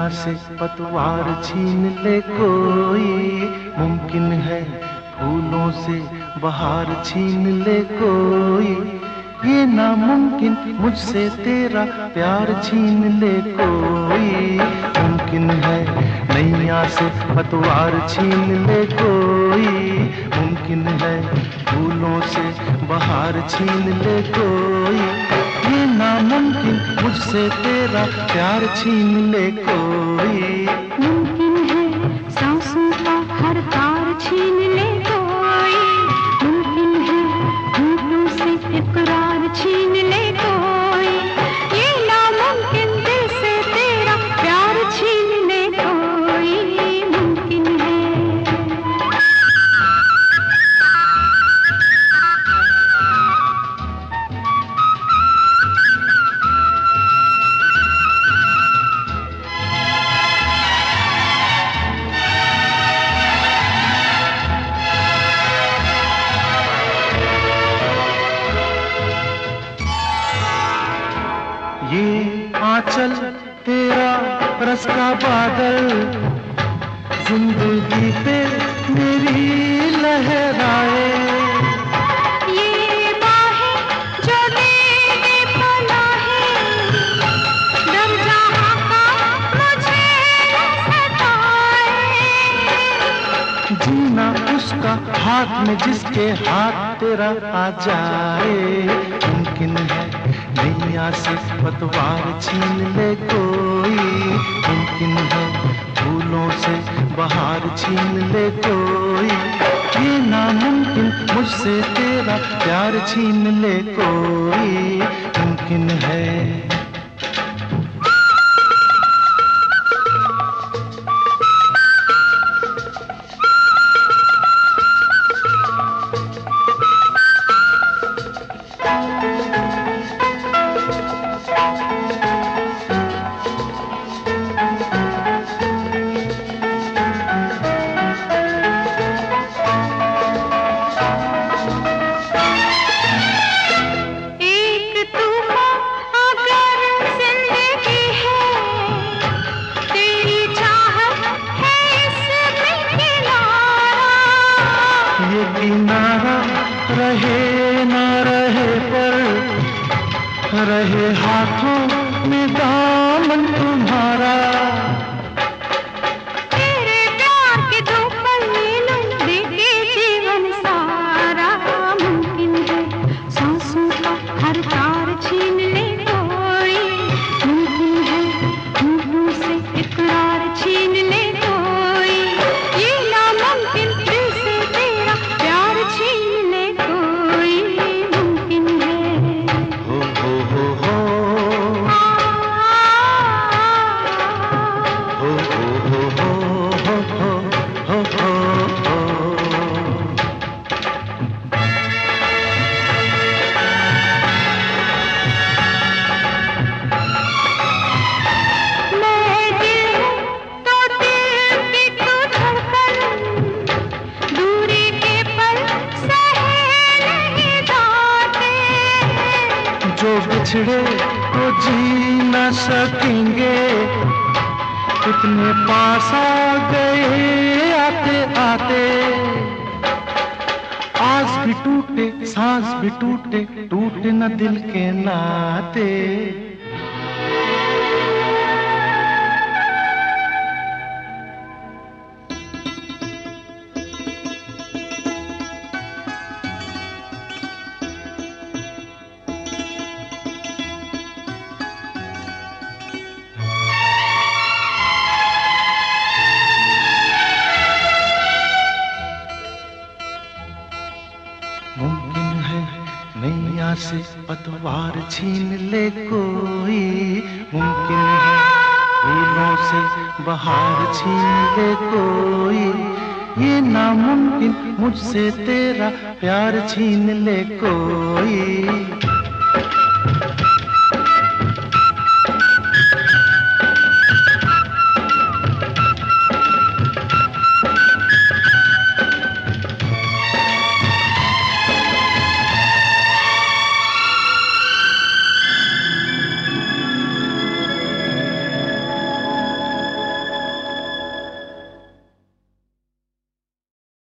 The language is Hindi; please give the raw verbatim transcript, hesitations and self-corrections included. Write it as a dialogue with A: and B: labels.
A: नैया से पतवार छीन ले कोई, मुमकिन है फूलों से बहार छीन ले कोई। ये नामुमकिन मुझसे तेरा प्यार छीन ले कोई, मुमकिन है नैया से पतवार छीन ले कोई, मुमकिन है फूलों से बहार छीन ले कोई। ये नामुमकिन मुझसे तेरा प्यार छीन ले कोई,
B: मुमकिन है सांसों का हर तार छीन ले कोई, मुमकिन है होठों से इकरार छीन ले कोई। ये नामुमकिन दिल से तेरा प्यार छीन ले कोई, मुमकिन है।
A: ये आंचल तेरा रस का बादल, जिंदगी पे मेरी लहराए।
B: ये बाहें जो मेरे पनाहे, दर जहां का मुझे सताए।
A: जीना उसका हाथ में जिसके हाथ तेरा आ जाए, मुमकिन है नैया से पतवार छीन ले कोई, मुमकिन है फूलों से बहार छीन ले कोई। ये नामुमकिन मुझसे तेरा प्यार छीन ले कोई, मुमकिन है। ये किनारा रहे न रहे पर रहे हाथों में दामन तुम्हारा।
B: तेरे प्यार के दो पल ले लूं, देके जीवन सारा। मुमकिन है सांसों का हर तार छीन ले कोई, मुमकिन है होठों से इकरार छीन ले कोई। ये नामुमकिन दिल से तेरा प्यार छीन ले कोई, मुमकिन है।
A: हो हो हो हो हो हो हो हो हो हो।
B: मैं दिल हूँ तो दिल की तू धड़कन, दूरी के पल सहे नहीं जाते।
A: जो बिछड़े तो जी न सकेंगे, इतने पास आ गए आते आते। आस भी टूटे सांस भी टूटे, टूटे न दिल के नाते। मुमकिन है नैया से पतवार छीन ले कोई, मुमकिन है फूलों से बहार छीन ले कोई। ये नामुमकिन मुझसे तेरा प्यार छीन ले कोई।